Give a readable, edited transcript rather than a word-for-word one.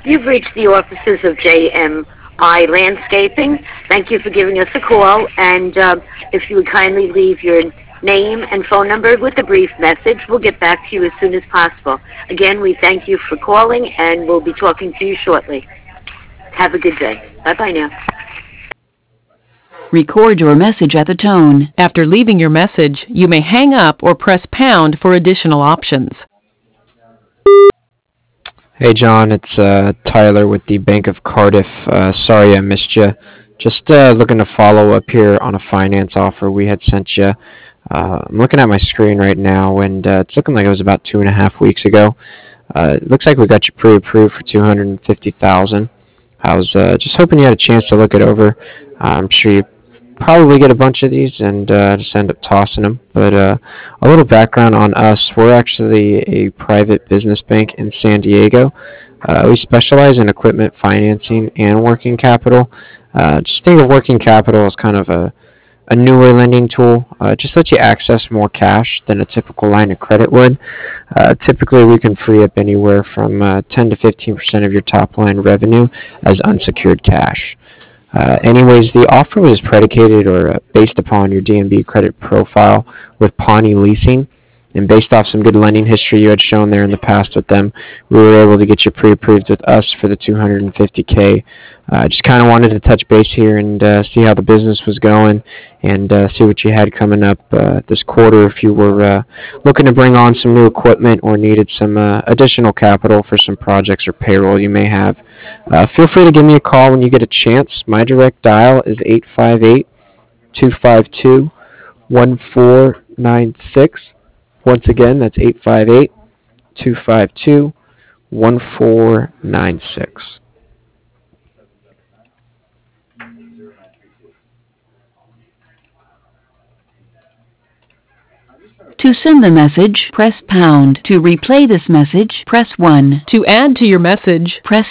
You've reached the offices of JMI Landscaping. Thank you for giving us a call, and if you would kindly leave your name and phone number with a brief message, we'll get back to you as soon as possible. Again, we thank you for calling, and we'll be talking to you shortly. Have a good day. Bye-bye now. Record your message at the tone. After leaving your message, you may hang up or press pound for additional options. Hey John, it's Tyler with the Bank of Cardiff. Sorry I missed you. Just looking to follow up here on a finance offer we had sent you. I'm looking at my screen right now, and it's looking like it was about 2.5 weeks ago. It looks like we got you pre-approved for $250,000. I was just hoping you had a chance to look it over. I'm sure you probably get a bunch of these and just end up tossing them. But a little background on us: we're actually a private business bank in San Diego. We specialize in equipment financing and working capital. Just think of working capital as kind of a newer lending tool. Just lets you access more cash than a typical line of credit would. Typically, we can free up anywhere from 10 to 15% of your top line revenue as unsecured cash. Anyways, the offer was predicated or based upon your DNB credit profile with Pawnee Leasing, and based off some good lending history you had shown there in the past with them, we were able to get you pre-approved with us for the $250K. Just kind of wanted to touch base here and see how the business was going, and see what you had coming up this quarter if you were looking to bring on some new equipment or needed some additional capital for some projects or payroll you may have. Feel free to give me a call when you get a chance. My direct dial is 858-252-1496. Once again, that's 858-252-1496. To send the message, press pound. To replay this message, press 1. To add to your message, Press